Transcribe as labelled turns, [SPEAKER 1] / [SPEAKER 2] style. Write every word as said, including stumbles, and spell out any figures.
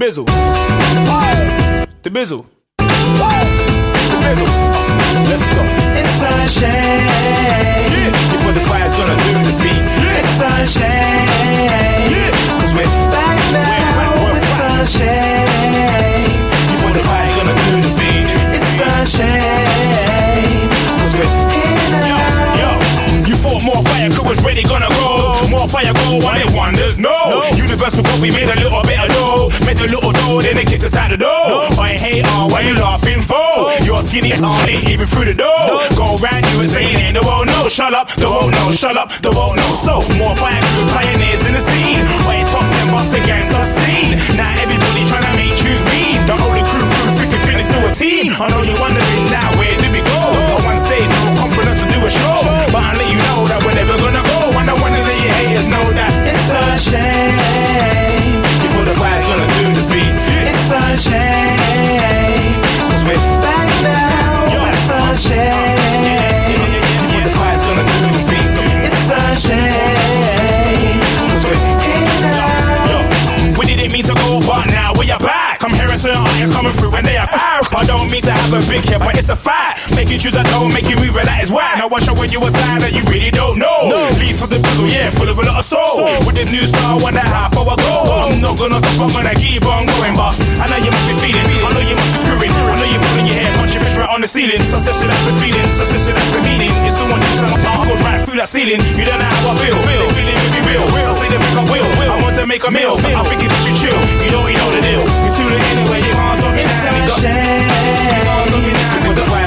[SPEAKER 1] bizzle. The bizzle. The bizzle. Let's go.
[SPEAKER 2] It's sunshine.
[SPEAKER 1] Yeah. Before the fire's gonna do the beat.
[SPEAKER 2] Yeah. It's sunshine.
[SPEAKER 1] Yeah.
[SPEAKER 2] Cause we're back now. It's sunshine.
[SPEAKER 1] Before the fire's gonna do the beat.
[SPEAKER 2] It's sunshine. Cause we're in and out.
[SPEAKER 1] Yo, you thought more fire crew was ready, gonna go. More fire go, one it wonders. No. no. Universal God, we made a little bit of dough. Made a little dough, then they kicked us out the door. No. I hate all, why you laughing for? Your skinny ass all ain't even through the door. No. Go round you and saying ain't the world no. Shut up, the world no. Shut up, the world no. So, more fire crew pioneers in the scene. Why you top ten bust the gangster scene? Now everybody tryna make choose me. The only crew through freaking fitness to a team. I know you're wondering now, where do we go? On one stage, no confidence to do a show. But I'll let you know that we're never gonna go. And I wanna let your haters know that
[SPEAKER 2] it's sunshine.
[SPEAKER 1] Before the fire's gonna do the beat.
[SPEAKER 2] It's sunshine. Cause we're back now.
[SPEAKER 1] Yo.
[SPEAKER 2] It's sunshine.
[SPEAKER 1] Yeah, yeah, yeah, yeah. Before the fire's gonna do the beat.
[SPEAKER 2] It's sunshine. Cause we're in and out.
[SPEAKER 1] Yo, we didn't mean to go, but now we are back. I'm hearing certain artists coming through and they are out. I don't mean to have a big hit, but it's a fact. Making you that don't make you move, that is whack. Now I'm showing you a side that you really don't know. No. Leave for the puzzle, yeah, full of a lot of soul. So, with the new star, one and a half hour go. I'm not gonna stop, I'm gonna keep on going. But I know you must be feeling, I know you must be screwing. I know you're pulling your hair, punching fish right on the ceiling. Succession, that's the feeling, succession, that's the meaning. It's someone who's on top, goes right through that ceiling. You don't know how I feel, feel, feeling really real. So say they think I will, will. I want to make a meal, I think it should chill. You don't, you know the deal. You tune it anyway, you can't stop me now.
[SPEAKER 2] It's sunshine.
[SPEAKER 1] You can't stop me now. Before the fire